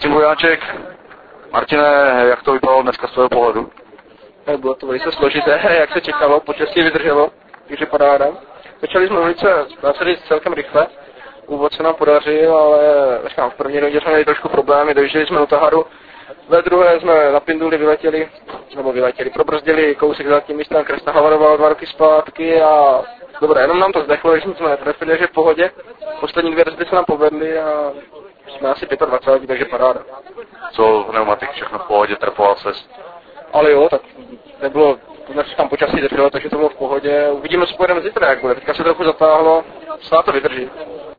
Martin Vojáček. Martine, jak to vypadalo dneska z tvého pohledu? Bylo to velice složité, jak se čekalo, počasí vydrželo, takže paráda. Začali jsme velice, dá se říct, celkem rychle. Úvod se nám podařil, ale v první rondě jsme měli trošku problémy, dojížděli jsme do Taharu. Ve druhé jsme na Pinduli vyletěli, probrzdili kousek za tím místem, Kresna havarovala 2 roky zpátky a dobré, jenom nám to zdechlo, když jsme netrefili, že v pohodě. Poslední 2 brzdy se nám povedly a jsme asi 25, takže paráda. Co pneumatik, všechno v pohodě, trpoval ses? Ale jo, tak nebylo, dnes tam počasí drželo, takže to bylo v pohodě. Uvidíme, co pojedeme zítra, jak bude. Teďka se trochu zatáhlo, snad to vydrží.